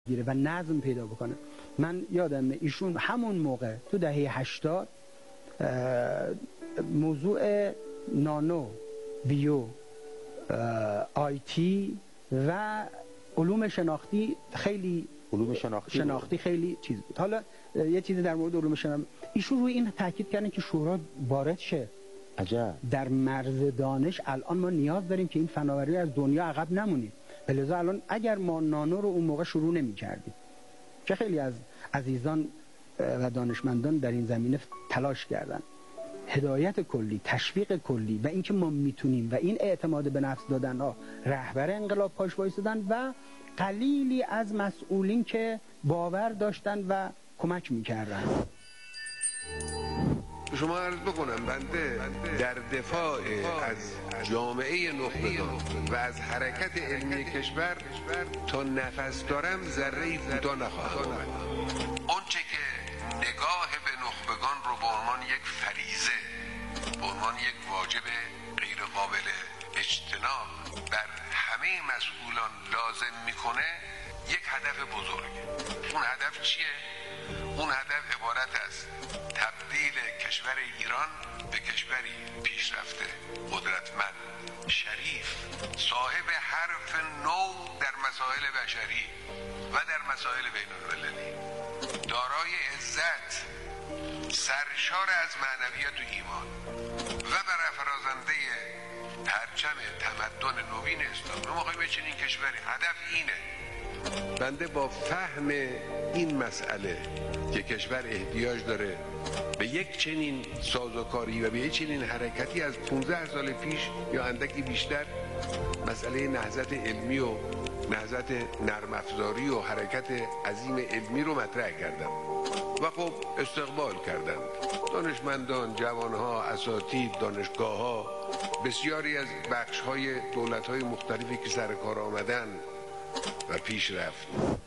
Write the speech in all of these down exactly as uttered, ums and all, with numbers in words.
گیره و نظم پیدا بکنه. من یادم ایشون همون موقع تو دهه هشتاد موضوع نانو بیو آی تی و علوم شناختی خیلی علوم شناختی, شناختی خیلی چیز بود. حالا یه چیزی در مورد علوم شناختی ایشون روی این تاکید کردن که شورا وارد شه. عجب. در مرز دانش الان ما نیاز داریم که این فناوری از دنیا عقب نمونیم. لذا الان اگر ما نانو رو اون موقع شروع نمی‌کردیم که خیلی از عزیزان و دانشمندان در این زمینه تلاش کردن، هدایت کلی، تشویق کلی و اینکه ما میتونیم و این اعتماد به نفس دادن ها رهبر انقلاب پاش وایسادن و قلیلی از مسئولین که باور داشتن و کمک میکردن. شما عرض بکنم بنده در دفاع از جامعه نخبگان و از حرکت علمی کشور تا نفس دارم ذره کوتاه نخواهم آمد. اونچه که نگاه به نخبگان رو به عنوان یک فریضه، به عنوان یک واجب غیر قابل اجتناب بر همه مسئولان لازم میکنه یک هدف بزرگ. اون هدف چیه؟ اون هدف عبارت است تبدیل کشور ایران به کشوری پیشرفته، قدرتمند، شریف، صاحب حرف نو در مسائل بشری و در مسائل بین المللی، دارای عزت، سرشار از معنویت و ایمان و برافرازنده پرچم تمدن نوین اسلام. ما می‌خوایم چنین کشوری، هدف اینه. بنده با فهم این مسئله که کشور احتیاج داره به یک چنین سازوکاری و به یک چنین حرکتی از پانزده سال پیش یا اندکی بیشتر مسئله نهضت علمی و نهضت نرم افزاری و حرکت عظیم علمی رو مطرح کردم و خب استقبال کردند دانشمندان، جوانها، اساتید، دانشگاه‌ها، بسیاری از بخش‌های دولت‌های مختلفی که سر کار آمدن و پیش رفت.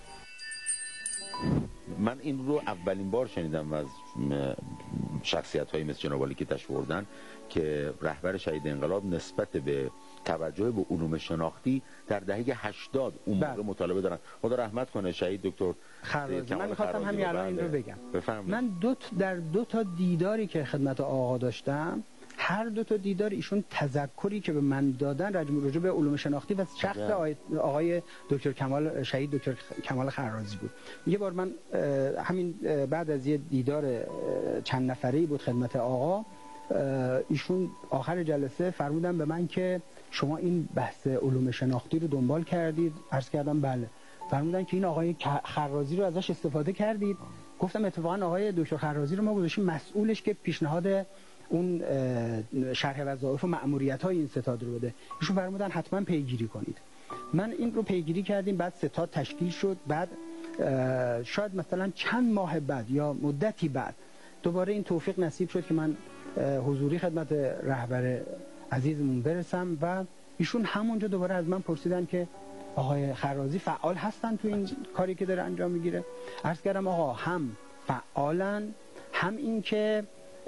من این رو اولین بار شنیدم از شخصیت‌های مثل جناب عالی که تشریف بردن که رهبر شهید انقلاب نسبت به توجه به علوم شناختی در دهه هشتاد اون موقع مطالبه دارن. خدا رحمت کنه شهید دکتر خرازی. من می‌خواستم همین الان این رو بگم. بفرمایید. من دو در دو تا دیداری که خدمت آقا داشتم، هر دو تا دیدار ایشون تذکری که به من دادن راجع به علوم شناختی و شخص آقای دکتر کمال شهید دکتر کمال خرازی بود. یه بار من همین بعد از یه دیدار چند نفره‌ای بود خدمت آقا، ایشون آخر جلسه فرمودن به من که شما این بحث علوم شناختی رو دنبال کردید؟ عرض کردم بله. فرمودن که این آقای خرازی رو ازش استفاده کردید؟ گفتم اتفاقا آقای دکتر خرازی رو ما گذاشتیم مسئولش که پیشنهاد اون شرح وظایف و مأموریت‌های این ستاد رو بده. ایشون فرمودن حتما پیگیری کنید. من این رو پیگیری کردیم، بعد ستاد تشکیل شد. بعد شاید مثلا چند ماه بعد یا مدتی بعد دوباره این توفیق نصیب شد که من حضوری خدمت رهبر عزیزمون برسم و ایشون همونجا دوباره از من پرسیدن که آقای خرازی فعال هستن تو این کاری که داره انجام میگیره؟ عرض کردم آقا هم فعالن، هم این که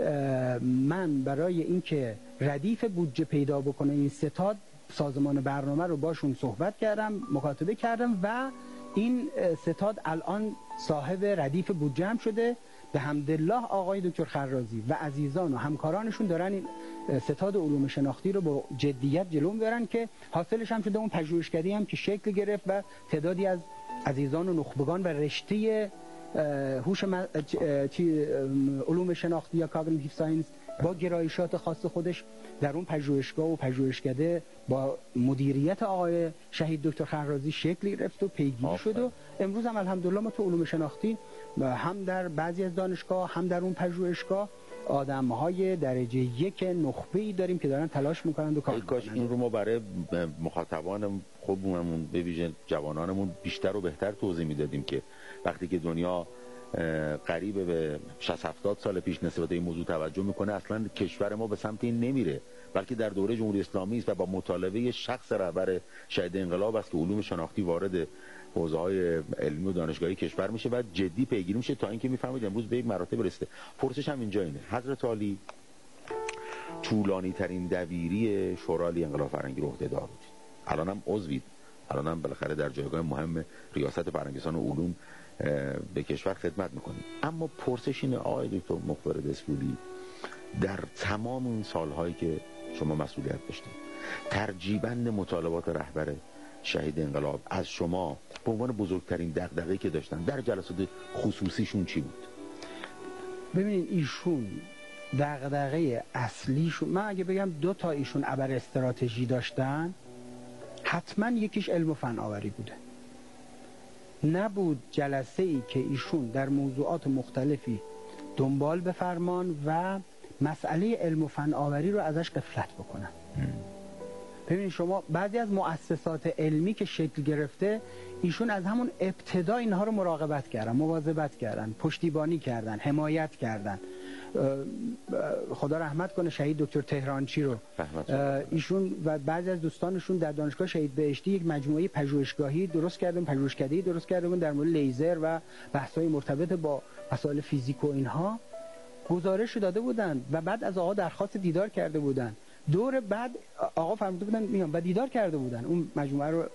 من برای اینکه ردیف بودجه پیدا بکنه این ستاد سازمان برنامه رو باشون صحبت کردم، مکاتبه کردم و این ستاد الان صاحب ردیف بودجه هم شده. به حمدالله آقای دکتر خرازی و عزیزان و همکارانشون دارن این ستاد علوم شناختی رو با جدیت جلو میبرن که حاصلش هم شده اون پژوهشگری هم که شکل گرفت و تعدادی از عزیزان و نخبگان و رشته هوش م... علوم شناختی یا کاگنیتیو ساینس با گرایشات خاص خودش در اون پژوهشگاه و پژوهشکده با مدیریت آقای شهید دکتر خرازی شکل گرفت و پیگیری شد و امروز هم الحمدلله ما تو علوم شناختی هم در بعضی از دانشگاه هم در اون پژوهشگاه آدم‌های درجه یک نخبه‌ای داریم که دارن تلاش میکنند و کار میکنند. کاش این رو ما برای مخاطبان خودمون به ویژه جوانانمون بیشتر و بهتر توضیح میدادیم که وقتی که دنیا قریب به شصت هفتاد سال پیش نسبت به این موضوع توجه میکنه، اصلا کشور ما به سمت این نمیره، بلکه در دوره جمهوری اسلامی است و با مطالبه شخص رهبر شهید انقلاب است که علوم شناختی وارد حوزه‌های علمی و دانشگاهی کشور میشه و جدی پیگیری میشه تا اینکه میفهمید امروز به یک مراتب رسیده. پرسش هم اینجا اینه، حضرت عالی طولانی ترین دبیری شورای انقلاب فرهنگی رو عهده‌دار بودید، الان هم عضوید الان هم بالاخره در جایگاه مهم ریاست فرهنگستان و علوم به کشور خدمت میکنیم. اما پرسش اینه آقای دکتر مخبر دسپولی، در تمام این سالهایی که شما مسئولیت داشتید، ترجیباً مطالبات رهبر شهید انقلاب از شما به عنوان بزرگترین دغدغه‌ای که داشتن در جلسات خصوصیشون چی بود؟ ببینید ایشون دغدغه اصلیشون، من اگه بگم دو تا ایشون ابر استراتژی داشتن، حتما یکیش علم و فناوری بوده. نبود جلسه ای که ایشون در موضوعات مختلفی دنبال بفرمان و مسئله علم و فناوری رو ازش غفلت بکنن. ببینید شما بعضی از مؤسسات علمی که شکل گرفته، ایشون از همون ابتدا اینها رو مراقبت کردن، مواظبت کردن، پشتیبانی کردن، حمایت کردن. خدا رحمت کنه شهید دکتر تهرانچی رو، ایشون و بعضی از دوستانشون در دانشگاه شهید بهشتی یک مجموعه پژوهشگاهی درست کردن، پژوهشکده‌ای درست کردن در مورد لیزر و بحث‌های مرتبط با مسائل فیزیک و اینها گزارش داده بودن و بعد از آقا درخواست دیدار کرده بودن. دور بعد آقا فرموده بودن میام و دیدار کرده بودن اون مجموعه رو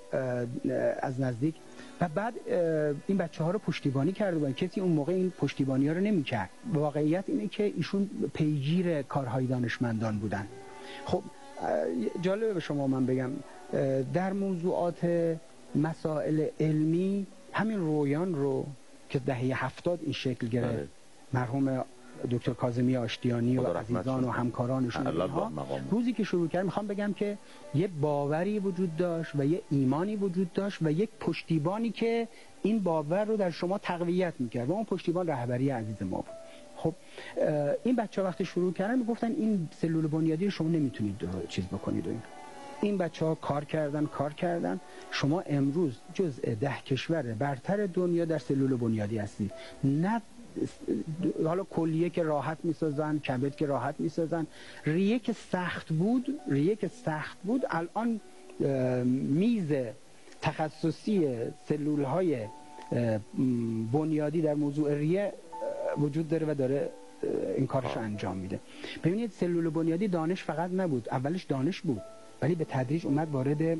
از نزدیک و بعد این بچه ها رو پشتیبانی کرده بودن. کسی اون موقع این پشتیبانی ها رو نمی کرد. واقعیت اینه که ایشون پیگیر کارهای دانشمندان بودن. خب جالبه به شما من بگم در موضوعات مسائل علمی همین رویان رو که دهه هفتاد این شکل گرفت، مرحوم دکتر کاظمی آشتیانی و عزیزان و همکارانشون، روزی که شروع کرد میخوام بگم که یه باوری وجود داشت و یه ایمانی وجود داشت و یک پشتیبانی که این باور رو در شما تقویت میکرد و اون پشتیبان رهبری عزیز ما بود. خب این بچه ها وقتی شروع کردن میگفتن این سلول بنیادی رو شما نمیتونید چیز بکنید. و این این بچه ها کار کردن کار کردن شما امروز جزء ده کشور برتر دنیا در سلول بنیادی هستید. نه حالا کلیه که راحت میسازن، کبد که راحت میسازن، ریه که سخت بود ریه که سخت بود الان میز تخصصی سلول های بنیادی در موضوع ریه وجود داره و داره این کارش انجام میده. ببینید سلول بنیادی دانش فقط نبود، اولش دانش بود ولی به تدریج اومد وارد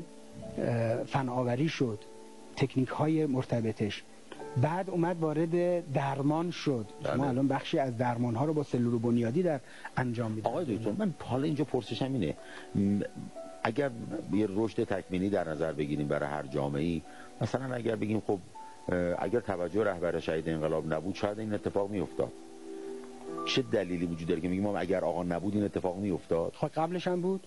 فناوری شد، تکنیک های مرتبطش، بعد اومد وارد درمان شد. ما الان بخشی از درمان ها رو با سلول بنیادی در انجام میدیم. آقای دکتر من حالا اینجا پرسشم اینه، اگر یه رشد تکوینی در نظر بگیریم برای هر جامعه‌ای، مثلا اگر بگیم خب اگر توجه رهبر شهید انقلاب نبود شاید این اتفاق میافتاد، چه دلیلی وجود داره که میگیم اگر آقا نبود این اتفاق میافتاد؟ خب قبلش هم بود،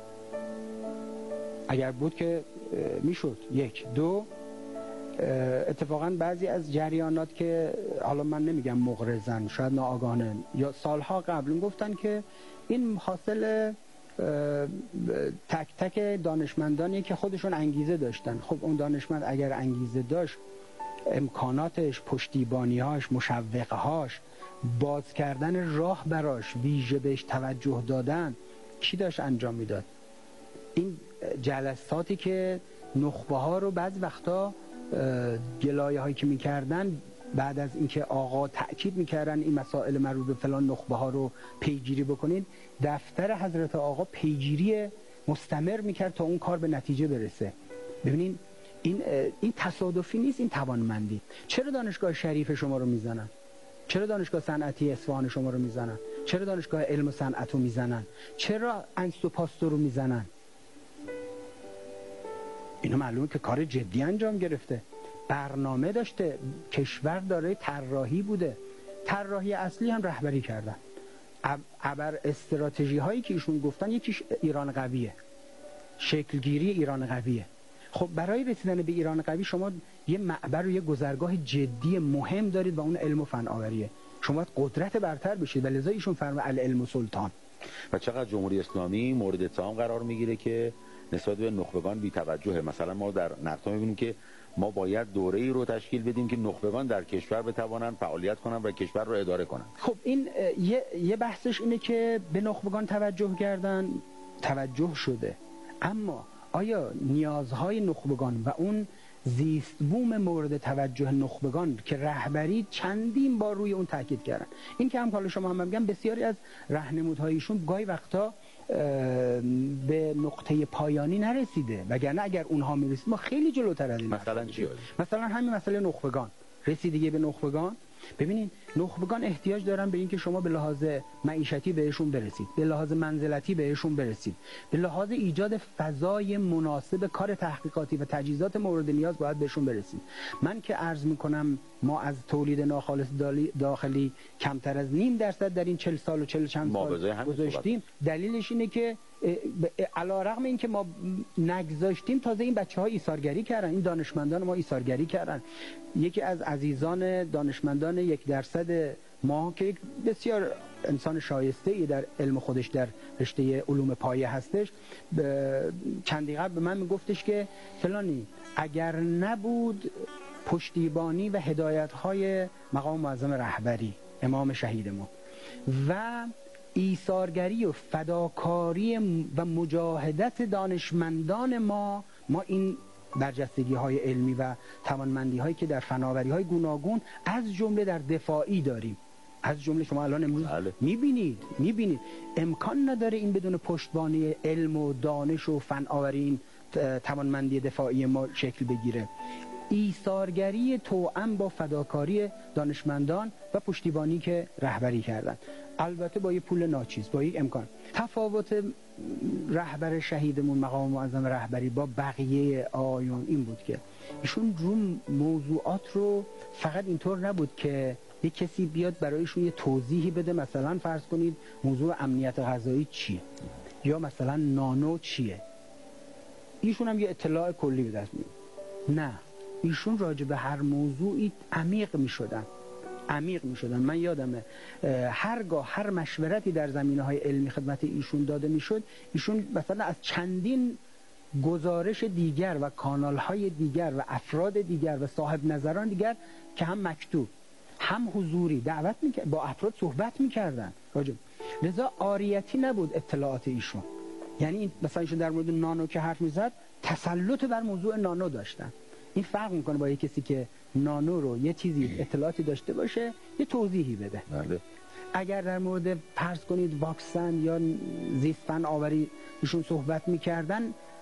اگر بود که میشد. یک دو اتفاقا بعضی از جریانات که حالا من نمیگم مغرضن، شاید ناآگاهانه یا سالها قبل گفتن که این حاصل تک تک دانشمندانی که خودشون انگیزه داشتن. خب اون دانشمند اگر انگیزه داشت، امکاناتش، پشتیبانیهاش، مشوقهاش، باز کردن راه براش، ویژه بهش توجه دادن، کی داشت انجام میداد؟ این جلساتی که نخبه ها رو بعض وقتا گلایه هایی که میکردن بعد از اینکه آقا تأکید میکردن این مسائل مربوط به فلان نخبه ها رو پیگیری بکنید، دفتر حضرت آقا پیگیری مستمر میکرد تا اون کار به نتیجه برسه. ببینین این این تصادفی نیست، این توانمندی. چرا دانشگاه شریف شما رو میزنن؟ چرا دانشگاه صنعتی اصفهان شما رو میزنن؟ چرا دانشگاه علم و صنعت رو میزنن؟ چرا انست و پاستور رو میزنن؟ اینا معلومه که کار جدی انجام گرفته، برنامه داشته، کشور داره طراحی بوده، طراحی اصلی هم رهبری کردن. ابر استراتژی هایی که ایشون گفتن یکیش ایران قویه، شکلگیری ایران قویه. خب برای رسیدن به ایران قوی شما یه معبر و یه گذرگاه جدی مهم دارید و اون علم و فناوریه. شما باید قدرت برتر بشید و لذا ایشون فرمود العلم سلطان. و چقدر جمهوری اسلامی مورد اتهام قرار میگیره که نسبت به نخبگان بی توجهه. مثلا ما در نقطه میبینیم که ما باید دوره‌ای رو تشکیل بدیم که نخبگان در کشور بتوانن فعالیت کنن و کشور رو اداره کنن. خب این یه یه بحثش اینه که به نخبگان توجه کردن، توجه شده، اما آیا نیازهای نخبگان و اون زیست بوم مورد توجه نخبگان که رهبری چندین بار روی اون تاکید کردن، این که هم حالا شما هم میگم بسیاری از راهنمودهایشون گاهی وقتا به نقطه پایانی نرسیده، وگرنه اگر اونها میرسید ما خیلی جلوتر از این. مثلا چی؟ مثلا همین مسئله نخبگان، رسیدگی به نخبگان. ببینید نخبگان احتیاج دارن به اینکه شما به لحاظ معیشتی بهشون برسید، به لحاظ منزلتی بهشون برسید، به لحاظ ایجاد فضای مناسب کار تحقیقاتی و تجهیزات مورد نیاز باید بهشون برسید. من که عرض میکنم ما از تولید ناخالص داخلی کمتر از نیم درصد در این چهل سال و چهل چند سال گذاشتیم، دلیلش اینه که علیرغم اینکه ما نگذاشتیم تازه این بچه‌ها ایثارگری کردن، این دانشمندان ما ایثارگری کردن. یکی از عزیزان دانشمندان یک درصد ما که بسیار انسان شایسته ای در علم خودش در رشته علوم پایه هستش، چندی قبل به من میگفتش که فلانی اگر نبود پشتیبانی و هدایت‌های مقام معظم رهبری امام شهیدمون و ایثارگری و فداکاری و مجاهدت دانشمندان ما، ما این برجستگی های علمی و توانمندی هایی که در فناوری های گوناگون از جمله در دفاعی داریم، از جمله شما الان امروز میبینید میبینید امکان نداره این بدون پشتوانه علم و دانش و فناوری این توانمندی دفاعی ما شکل بگیره. ایثارگری توأم با فداکاری دانشمندان و پشتیبانی که رهبری کردن، البته با یه پول ناچیز، با یک امکان. تفاوت رهبر شهیدمون مقام معظم رهبری با بقیه آیون این بود که ایشون رو موضوعات رو فقط اینطور نبود که یک کسی بیاد برایشون یه توضیحی بده، مثلا فرض کنید موضوع امنیت غذایی چیه یا مثلا نانو چیه، ایشون هم یه اطلاع کلی به دست میاره. نه، ایشون راجع به هر موضوعی عمیق می شدن عمیق می شدن. من یادمه هرگاه هر مشورتی در زمینه‌های علمی خدمت ایشون داده می شد، ایشون مثلا از چندین گزارش دیگر و کانال‌های دیگر و افراد دیگر و صاحب نظران دیگر که هم مکتوب هم حضوری دعوت می‌کرد، با افراد صحبت می‌کردن راجع. لذا عاریتی نبود اطلاعات ایشون. یعنی مثلا ایشون در مورد نانو که حرف می‌زد تسلط بر موضوع نانو داشتن. این فرق میکنه با یه کسی که نانو رو یه چیزی اطلاعاتی داشته باشه یه توضیحی بده. بله. اگر در مورد فرض کنید واکسن یا زیست فناوری ایشون صحبت میکردن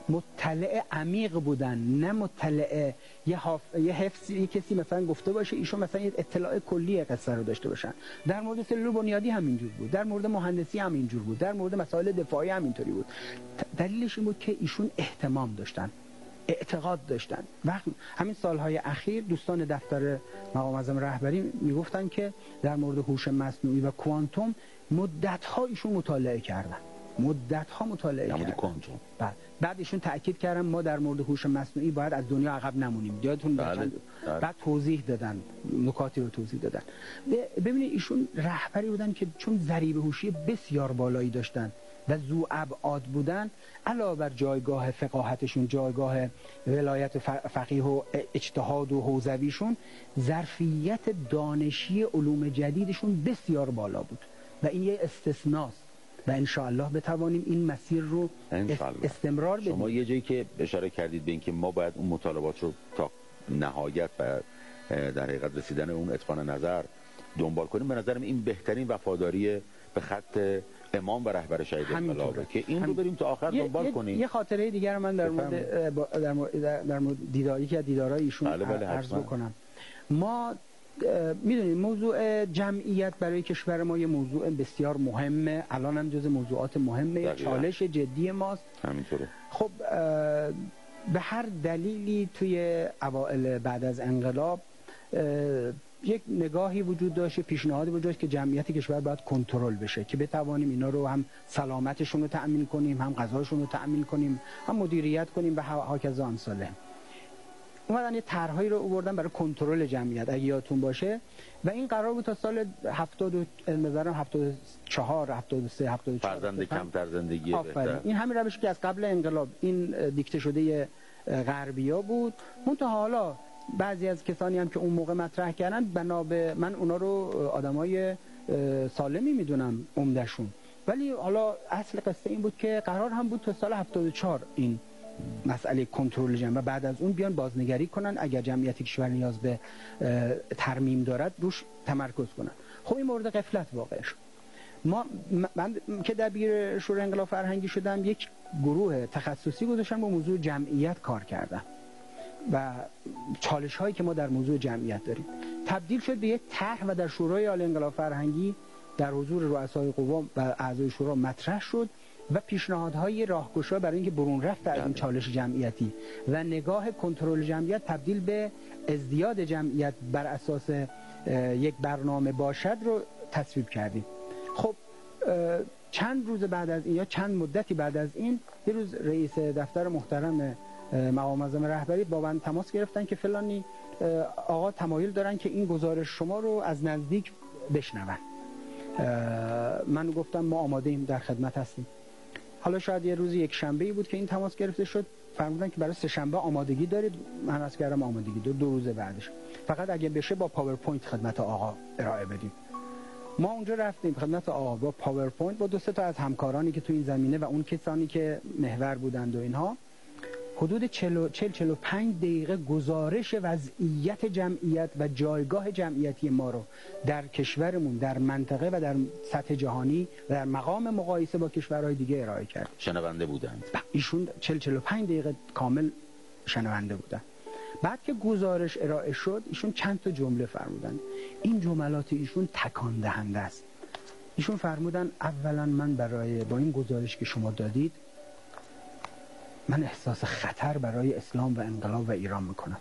مطلع عمیق بودن، نه مطلع یه, حف... یه حفظ یه کسی مثلا گفته باشه ایشون مثلا یه اطلاع کلی قصه رو داشته باشن. در مورد سلول بنیادی هم اینجور بود، در مورد مهندسی هم اینجور بود، در مورد مسائل دفاعی هم اینطوری بود. دلیلش این بود که ایشون اهتمام داشتن، اعتقاد داشتن. وقت همین سالهای اخیر دوستان دفتر مقام معظم رهبری میگفتن که در مورد هوش مصنوعی و کوانتوم مدت‌ها ایشون مطالعه کردن، مدت‌ها مطالعه کردن. کوانتوم. بعد بعد ایشون تاکید کردن ما در مورد هوش مصنوعی باید از دنیا عقب نمونیم. یادتون بله. بعد توضیح دادن، نکاتی رو توضیح دادن. ببینید ایشون رهبری بودن که چون ضریب هوشی بسیار بالایی داشتن و ذو ابعاد بودن، علاوه بر جایگاه فقاهتشون، جایگاه ولایت فقیه و اجتهاد و حوزویشون، ظرفیت دانشی علوم جدیدشون بسیار بالا بود و این یه استثناست و انشاءالله بتوانیم این مسیر رو استمرار بدیم. شما یه جایی که اشاره کردید به این که ما باید اون مطالبات رو تا نهایت و در حقیقت رسیدن اون اتقان نظر دنبال کنیم، به نظرم این بهترین وفاداری به خط امام و رهبر شهید انقلابه که این رو بریم تا آخر دنبال کنیم. یه خاطره دیگر من در مورد در مورد در مورد دیداری که دیدارای ایشون بله بله عرض بکنم. ما میدونید موضوع جمعیت برای کشور ما یه موضوع بسیار مهمه، الان هم جز موضوعات مهمه، چالش جدی ماست. همینطوره. خب به هر دلیلی توی اوائل بعد از انقلاب یک نگاهی وجود داشت، پیشنهادی وجود داشت که جمعیت کشور باید کنترل بشه که بتوانیم اینا رو هم سلامتشون رو تأمین کنیم، هم غذاشون رو تأمین کنیم، هم مدیریت کنیم به هاکذا امثاله. اومدن یه طرحی رو آوردن برای کنترل جمعیت اگه یادتون باشه و این قرار بود تا سال هفتاد نظرم هفتاد و چهار هفتاد و سه هفتاد و چهار فرزند کمتر زندگی بهتر. این همین روشی که از قبل انقلاب این دیکته شده غربیا بود. منتها حالا بعضی از کسانی هم که اون موقع مطرح کردن، بنا به من اونا رو آدمای سالمی میدونم عمدشون، ولی حالا اصل قصه این بود که قرار هم بود تا سال هفتاد و چهار این مسئله کنترل جمع و بعد از اون بیان بازنگری کنن، اگر جمعیت کشور نیاز به ترمیم دارد روش تمرکز کنن. خب این مورد غفلت واقع شد ما من که دبیر شورای انقلاب فرهنگی شدم یک گروه تخصصی گذاشتم با موضوع جمعیت کار کردم و چالش هایی که ما در موضوع جمعیت داریم تبدیل شد به یک طرح و در شورای عالی انقلاب فرهنگی در حضور رؤسای قوا و اعضای شورا مطرح شد و پیشنهادهای راهگشا برای اینکه برون رفت از این چالش جمعیتی و نگاه کنترل جمعیت تبدیل به ازدیاد جمعیت بر اساس یک برنامه باشد رو تصویب کردیم. خب چند روز بعد از این یا چند مدتی بعد از این یه روز رئیس دفتر محترم مقام معظم رهبری با من تماس گرفتن که فلانی آقا تمایل دارن که این گزارش شما رو از نزدیک بشنون. من گفتم ما آماده ایم، در خدمت هستیم. حالا شاید یه روز یک شنبه‌ای بود که این تماس گرفته شد، فرمودن که برای سه شنبه آمادگی دارید. من عرض کردم آمادگی دو, دو روز بعدش، فقط اگه بشه با پاورپوینت خدمت آقا ارائه بدیم. ما اونجا رفتیم خدمت آقا با پاورپوینت با دو سه تا از همکارانی که تو این زمینه و اون کسانی که محور بودند و اینها حدود چهل چهل و پنج دقیقه گزارش وضعیت جمعیت و جایگاه جمعیتی ما رو در کشورمون، در منطقه و در سطح جهانی و در مقام مقایسه با کشورهای دیگه ارائه کرد. شنونده بودند ایشون چهل چهل و پنج دقیقه کامل شنونده بودن. بعد که گزارش ارائه شد ایشون چند تا جمله فرمودن. این جملات ایشون تکان دهنده است. ایشون فرمودن اولا من برای با این گزارش که شما دادید من احساس خطر برای اسلام و انقلاب و ایران میکنم.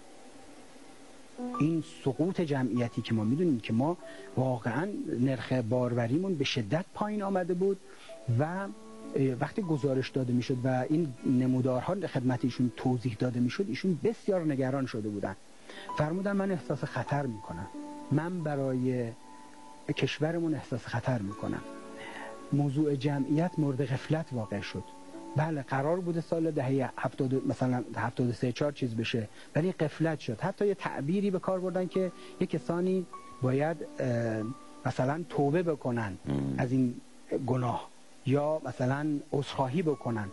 این سقوط جمعیتی که ما میدونیم که ما واقعا نرخ باروریمون به شدت پایین آمده بود و وقتی گزارش داده میشد و این نمودارها خدمت ایشون توضیح داده میشد ایشون بسیار نگران شده بودن. فرمودن من احساس خطر میکنم، من برای کشورمون احساس خطر میکنم. موضوع جمعیت مورد غفلت واقع شد. بله قرار بوده سال دهه هفتاد مثلا هفتاد و سه چهار چیز بشه ولی غفلت شد. حتی یه تعبیری به کار بردن که یه کسانی باید مثلا توبه بکنن ام. از این گناه یا مثلا عذرخواهی بکنن.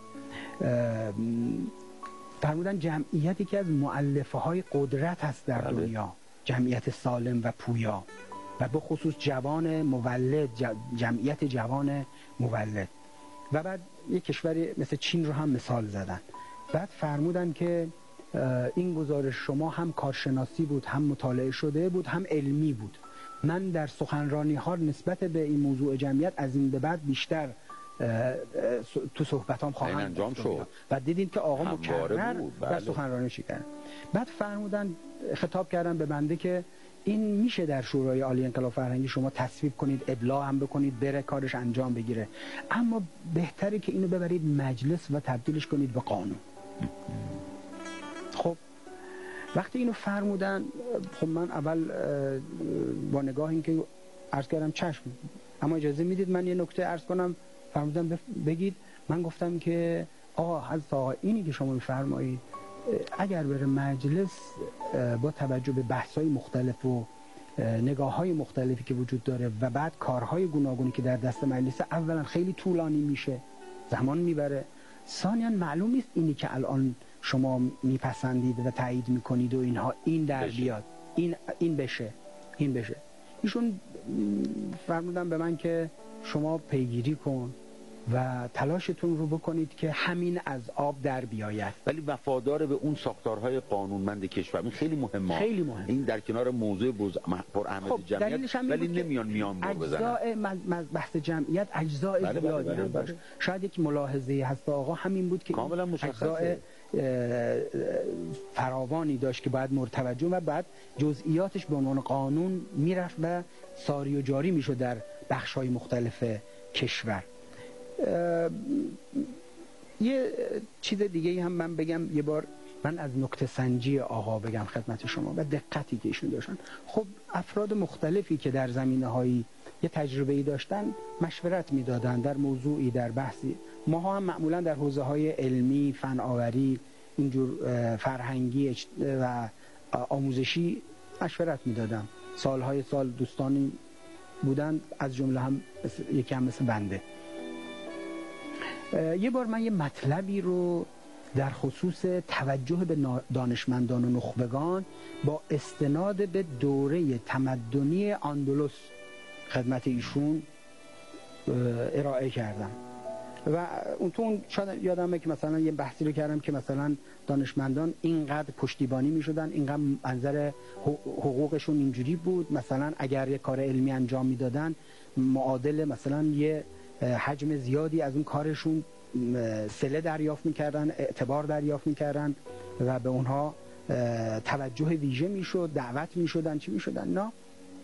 فرمودن جمعیتی که از مؤلفه های قدرت هست در بله. دنیا، جمعیت سالم و پویا و به خصوص جوان مولد، جمعیت جوان مولد. و بعد یک کشوری مثل چین رو هم مثال زدن. بعد فرمودن که این گزارش شما هم کارشناسی بود، هم مطالعه شده بود، هم علمی بود. من در سخنرانی ها نسبت به این موضوع جمعیت از این به بعد بیشتر تو صحبتام خواهم انجام شد. و دیدین که آقا مکرر در سخنرانی چی کردن. بعد فرمودن خطاب کردن به بنده که این میشه در شورای عالی انقلاب فرهنگی شما تصویب کنید، ابلاغ هم بکنید، بره کارش انجام بگیره، اما بهتره که اینو ببرید مجلس و تبدیلش کنید به قانون. خب وقتی اینو فرمودن خب من اول با نگاه این که عرض کردم چشم، اما اجازه میدید من یه نکته عرض کنم. فرمودن بگید. من گفتم که آقا حضرت آقا اینی که شما میفرمایید اگر بره مجلس با توجه به بحث‌های مختلف و نگاه‌های مختلفی که وجود داره و بعد کارهای گوناگونی که در دست مجلس، اولا خیلی طولانی میشه، زمان میبره، ثانیاً معلوم نیست اینی که الان شما میپسندید و تایید میکنید و اینها این در بیاد، این این بشه این بشه. ایشون فرمودن به من که شما پیگیری کن و تلاشتون رو بکنید که همین از آب در بیاید، ولی وفادار به اون ساختارهای قانونمند کشور. این خیلی مهمه، خیلی مهم. این در کنار موضوع پر اهمیت خب جمعیت ولی نمیان میان بزنن. اجزاء بحث جمعیت اجزاء بله زیادی بله بله بله. بله. شاید یک ملاحظه هست آقا همین بود که کاملا مشخصه فراوانی داشت که باید مرتوجه و بعد جزئیاتش به عنوان قانون میرفت و ساری و جاری میشد در بخش‌های مختلف کشور. یه چیز دیگه هم من بگم، یه بار من از نکته سنجی آقا بگم خدمت شما و دقتی که ایشون داشتن. خب افراد مختلفی که در زمینه‌های یه تجربه‌ای داشتن مشورت میدادن در موضوعی، در بحثی. ما هم معمولا در حوزه‌های علمی، فناوری، اینجور فرهنگی و آموزشی مشورت میدادم. سالهای سال دوستانی بودن، از جمله هم یکی هم مثل بنده. یه بار من یه مطلبی رو در خصوص توجه به دانشمندان و نخبگان با استناد به دوره تمدنی اندلس خدمت ایشون ارائه کردم و اون تو اون شاید یادمه که مثلا یه بحثی رو کردم که مثلا دانشمندان اینقدر پشتیبانی می‌شدن، اینقدر منظر حقوقشون اینجوری بود، مثلا اگر یه کار علمی انجام میدادن معادل مثلا یه حجم زیادی از اون کارشون صله دریافت میکردن، اعتبار دریافت میکردن و به اونها توجه ویژه میشد، دعوت میشدن، چی میشدن. نه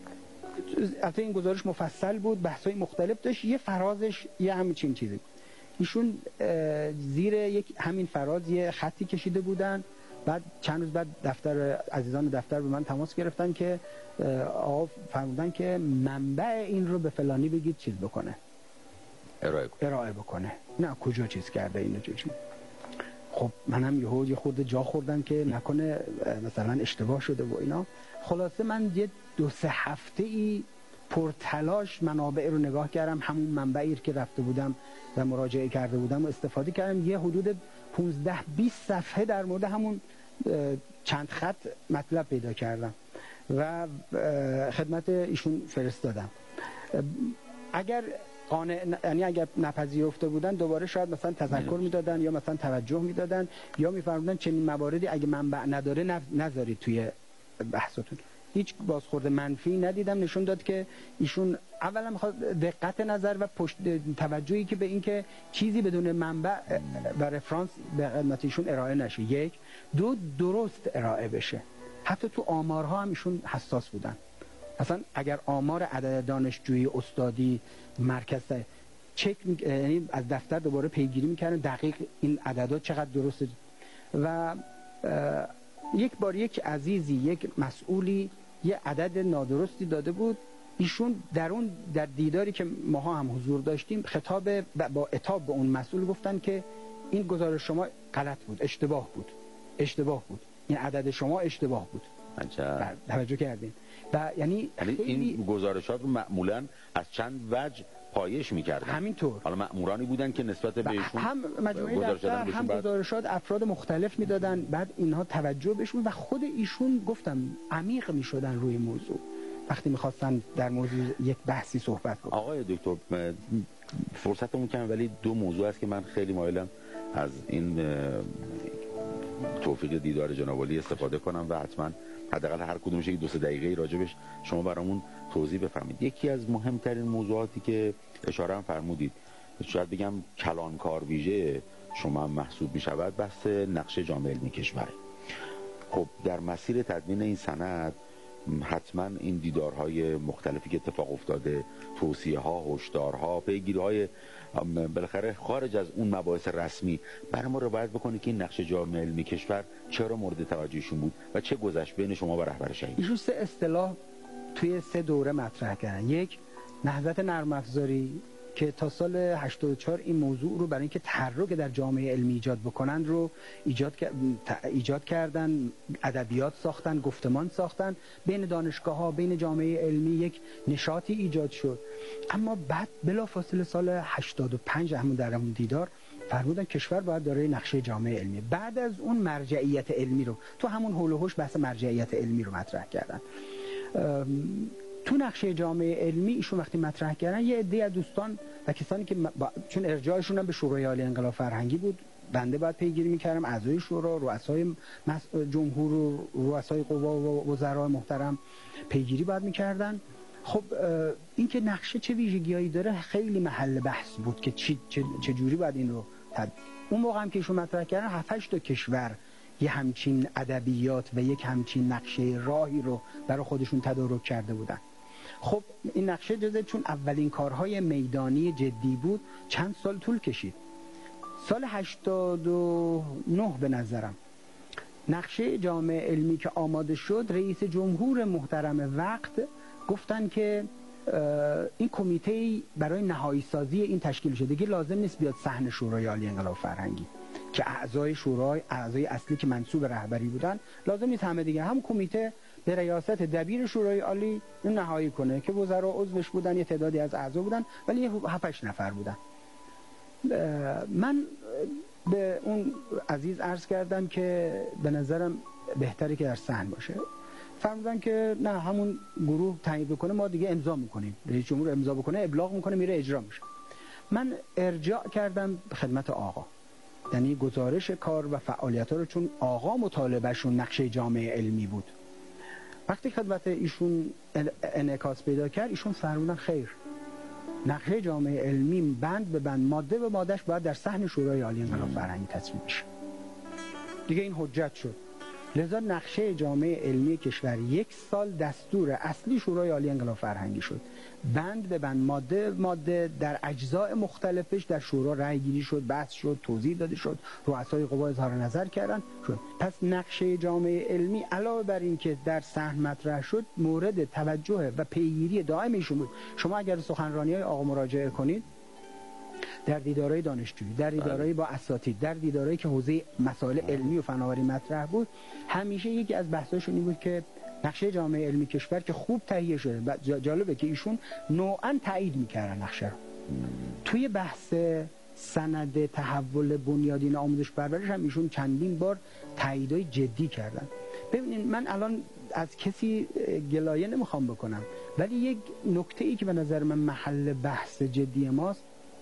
البته این گزارش مفصل بود، بحث‌های مختلف داشت، یه فرازش یه همچین چیزی بود. ایشون زیر یک همین فراز یه خطی کشیده بودن، بعد چند روز بعد دفتر عزیزان دفتر به من تماس گرفتن که آقا فرمودن که منبع این رو به فلانی بگید چیز بکنه، ارائه کنه. ارائه بکنه. نه کجا چیز کرده اینو جوجون. خب منم یهو یه خورده جا خوردم که نکنه مثلا اشتباه شده و اینا. خلاصه من یه دو سه هفته ای پرتلاش منابع رو نگاه کردم، همون منبعی که رفته بودم و مراجعه کرده بودم و استفاده کردم. یه حدود پانزده بیست صفحه در مورد همون چند خط مطلب پیدا کردم و خدمت ایشون فرستادم. اگر قانع یعنی اگر نپذیرفته بودن دوباره شاید مثلا تذکر میدادن یا مثلا توجه میدادن یا میفرمودن چنین مواردی اگه منبع نداره نذارید توی بحثتون. هیچ بازخورد منفی ندیدم، نشون داد که ایشون اولا میخواد دقت نظر و پشت توجهی که به این که چیزی بدون منبع و رفرانس به خدمت ایشون ارائه نشه، یک دو درست ارائه بشه. حتی تو آمارها هم ایشون حساس بودن. اصلا اگر آمار عدد دانشجویی استادی مرکز چک یعنی از دفتر دوباره پیگیری میکردن دقیق این عددا چقدر درسته. و یک بار یک عزیزی یک مسئولی یه عدد نادرستی داده بود، ایشون در اون در دیداری که ماها هم حضور داشتیم خطاب با عتاب به اون مسئول گفتن که این گزارش شما غلط بود، اشتباه بود، اشتباه بود، این عدد شما اشتباه بود. عجب. توجه کردین؟ و یعنی این گزارشات رو معمولاً از چند وجه پایش می‌کردن. همینطور. حالا مأمورانی بودن که نسبت به ایشون هم مجموعه دفتر هم گزارشات افراد مختلف میدادن، بعد اینها توجه بهشون و خود ایشون گفتم عمیق میشدن روی موضوع وقتی میخواستن در موضوع یک بحثی صحبت کنن. آقای دکتر فرصتمون کم، ولی دو موضوع است که من خیلی مایلم از این توفیق دیدار جناب عالی استفاده کنم و حتما حداقل هر کدومش یک دو سه دقیقه راجبش شما برامون توضیح بفرمایید. یکی از مهمترین موضوعاتی که اشاره هم فرمودید، شاید بگم کلانکار ویژه شما هم محسوب می شود، بحث نقشه جامعه علمی کشور. خب در مسیر تدوین این سند حتما این دیدارهای مختلفی که اتفاق افتاده، توصیه ها، هشدارها، پیگیری های بالاخره خارج از اون مباحث رسمی برای ما روایت بکنه که این نقشه جامعه علمی کشور چرا مورد توجهشون بود و چه گذشت بین شما و رهبر شهید. ایشون سه اصطلاح توی سه دوره مطرح کردن. یک نهضت نرم افزاری که تا سال هشتاد و چهار این موضوع رو برای اینکه تحرک در جامعه علمی ایجاد بکنن رو ایجاد ایجاد کردن، ادبیات ساختن، گفتمان ساختن، بین دانشگاه‌ها، بین جامعه علمی یک نشاطی ایجاد شد. اما بعد بلافاصله سال هشتاد و پنج همون در همون دیدار فرمودن کشور باید دارای نقشه جامعه علمی. بعد از اون مرجعیت علمی رو تو همون حول و حوش بحث مرجعیت علمی رو مطرح کردن. تو نقشه جامعه علمی ایشون وقتی مطرح کردن یه عده از دوستان و کسانی که با... چون ارجاعشون هم به شورای عالی انقلاب فرهنگی بود، بنده باید پیگیری میکردم، اعضای شورا، رؤسای مس... جمهور و رؤسای قوا و وزرای محترم پیگیری باید میکردن. خب این که نقشه چه ویژگیایی داره خیلی محل بحث بود که چی... چه... چه جوری باید این رو تد... اون موقع هم که ایشون مطرح کردن هفت هشت تا کشور یه همچین ادبیات و یک همچین نقشه راهی رو برای خودشون تدارک کرده بودن. خب این نقشه جزء چون اولین کارهای میدانی جدی بود چند سال طول کشید. سال هشتاد و نه به نظرم نقشه جامعه علمی که آماده شد، رئیس جمهور محترم وقت گفتن که این کمیته برای نهایی سازی این تشکیل شده که لازم نیست بیاد صحن شورای عالی انقلاب فرهنگی که اعضای شورای اعضای اصلی که منسوب رهبری بودن لازم نیست همه دیگه، هم کمیته به ریاست دبیر شورای عالی این نهایی کنه که وزرا عضوش بودن، یه تعدادی از اعضا بودن ولی یه هفت هشت نفر بودن. من به اون عزیز عرض کردم که به نظرم بهتره که در صحن باشه فرمودن که نه همون گروه تعیین بکنه ما دیگه امضا میکنیم، رئیس جمهور امضا بکنه ابلاغ میکنه میره اجرا میشه. من ارجاع کردم خدمت آقا، یعنی گزارش کار و فعالیت‌ها رو، چون آقا مطالبهشون نقشه جامعه علمی بود. وقتی خدمت ایشون انعکاس پیدا کرد، ایشون فرمودن خیر، نقشه جامعه علمی بند به بند ماده به مادهش باید در صحن شورای عالی انقلاب فرهنگی تصویب بشه. دیگه این حجت شد. لذا نقشه جامعه علمی کشور یک سال دستور اصلی شورای عالی انقلاب فرهنگی شد، بند به بند ماده ماده در اجزاء مختلفش در شورا رأی گیری شد، بحث شد، توضیح داده شد، رؤسای قوا اظهار نظر کردن شد. پس نقشه جامعه علمی علاوه بر این که در صحن مطرح شد، مورد توجه و پیگیری دائم ایشون بود. شما اگر سخنرانی‌های آقا مراجعه کنید، در دیدارهای دانشجویی، در دیدارهای با اساتید، در دیدارهایی که حوزه مسائل علمی و فناوری مطرح بود، همیشه یکی از بحثاشون این بود که نقشه جامعه علمی کشور که خوب تهیه شده و جالبه که ایشون نوعاً تایید میکردن نقشه رو. توی بحث سند تحول بنیادین آموزش پرورش هم ایشون چندین بار تاییدای جدی کردن. ببینید من الان از کسی گلایه نمیخوام بکنم، ولی یک نکته‌ای که به نظر من محل بحث جدی ماست،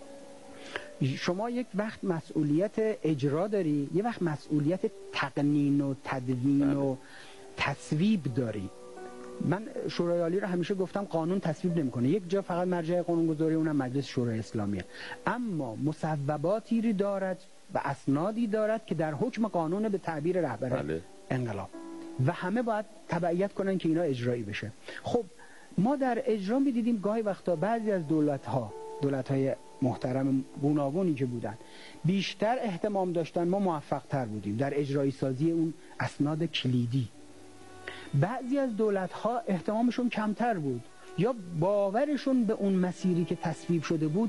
شما یک وقت مسئولیت اجرا داری، یه وقت مسئولیت تقنین و تدوین و تصویب داری. من شورای عالی رو همیشه گفتم قانون تصویب نمیکنه، یک جا فقط مرجع قانونگذاری اونم مجلس شورای اسلامیه، اما مصوباتی رو دارد و اسنادی دارد که در حکم قانون به تعبیر رهبر بله. انقلاب، و همه باید تبعیت کنن که اینا اجرایی بشه. خب ما در اجرا می‌دیدیم گاهی وقتا بعضی از دولت‌ها، دولت‌های محترم گوناگونی که بودن، بیشتر اهتمام داشتن، ما موفق تر بودیم در اجرایی سازی اون اسناد کلیدی. بعضی از دولت‌ها اهتمامشون کمتر بود یا باورشون به اون مسیری که تصویب شده بود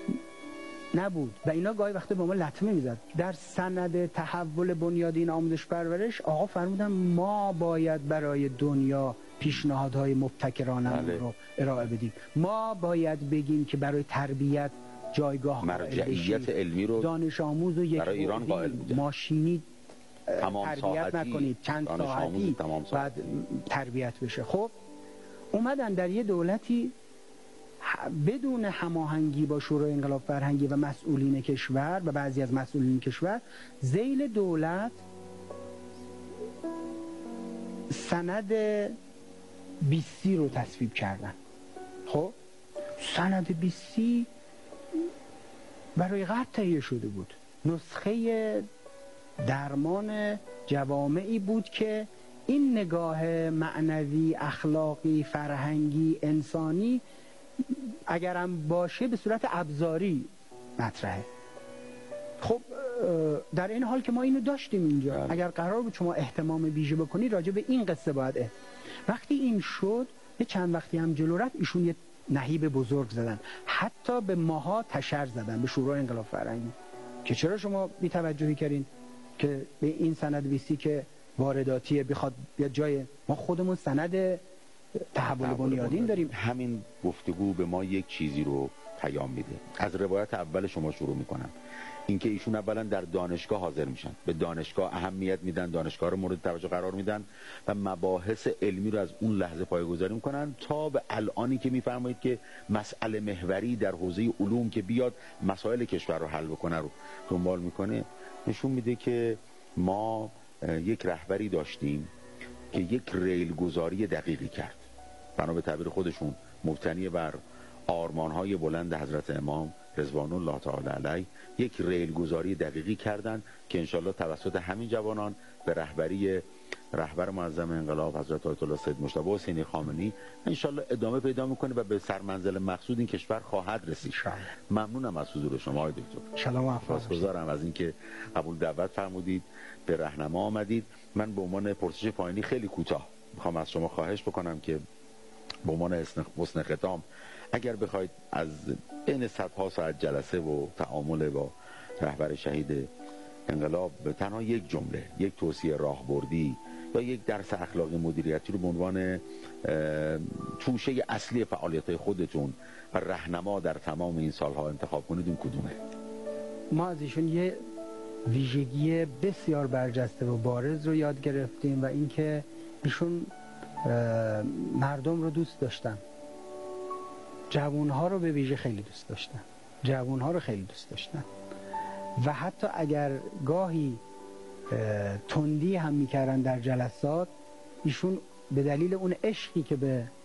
نبود و اینا گاهی وقتا به ما لطمه میزد. در سند تحول بنیادین آموزش پرورش آقا فرمودن ما باید برای دنیا پیشنهادهای مبتکرانه رو ارائه بدیم، ما باید بگیم که برای تربیت جایگاه مرجعیت علمی رو دانش آموز و یک برای ایران قائل بوده، ماشینی تمام تربیت نکنید، چند ساعتی بعد تربیت بشه. خب اومدن در یه دولتی بدون هماهنگی با شورای انقلاب فرهنگی و مسئولین کشور و بعضی از مسئولین کشور، ذیل دولت سند بیستی رو تصویب کردن. خب سند بیستی برای غرب تهیه شده بود، نسخه درمان جوامعی بود که این نگاه معنوی، اخلاقی، فرهنگی، انسانی اگرم باشه به صورت ابزاری مطرحه. خب در این حال که ما اینو داشتیم اینجا، بله. اگر قرار بود شما اهتمام ویژه بکنی راجع به این قصه باید اه. وقتی این شد یه چند وقتی هم جلو رفت، ایشون یه نهیب بزرگ زدن، حتی به ماها تشر زدن، به شورای انقلاب فرهنگی، که چرا شما بی توجهی کردین که به این سند بیستی که وارداتیه بخواد بیاد جای ما، خودمون سند تحول بنیادین داریم. همین گفتگو به ما یک چیزی رو پیام میده. از روایت اول شما شروع میکنم، اینکه ایشون اولا در دانشگاه حاضر میشن، به دانشگاه اهمیت میدن، دانشگاه رو مورد توجه قرار میدن و مباحث علمی رو از اون لحظه پایه‌گذاری میکنن تا به الانی که میفرمایید که مسئله محوری در حوزه علوم که بیاد مسائل کشور رو حل بکنه رو دنبال میکنه. نشون میده که ما یک رهبری داشتیم که یک ریل گذاری دقیقی کرد، بنا به تعبیر خودشون مبتنی بر آرمان‌های بلند حضرت امام رضوان الله تعالی علیه، یک ریل گذاری دقیقی کردن که انشالله توسط همین جوانان به رهبری رهبر معظم انقلاب حضرت آیت الله سید مجتبی حسینی خامنه‌ای انشالله ادامه پیدا میکنه و به سرمنزل مقصود این کشور خواهد رسید. ممنونم از حضور شما آقای دکتر. سلام و عفو. سپاسگزارم از اینکه قبول دعوت فرمودید، به راهنما آمدید. من به عنوان پرسش پایانی خیلی کوتاه میخوام از شما خواهش بکنم که به عنوان حسن ختام اگر بخواید از بین صدها ساعت جلسه و تعامل با رهبر شهید انقلاب به تنها یک جمله، یک توصیه راهبردی یا یک درس اخلاقی مدیریتی رو به عنوان توشه اصلی فعالیت‌های خودتون و راهنما در تمام این سالها انتخاب کنید، اون کدومه؟ ما از ایشون یه ویژگی بسیار برجسته و بارز رو یاد گرفتیم و اینکه ایشون مردم رو دوست داشتن، جوانها رو به ویژه خیلی دوست داشتن، جوانها رو خیلی دوست داشتن و حتی اگر گاهی تندی هم میکردن در جلسات، ایشون به دلیل اون عشقی که به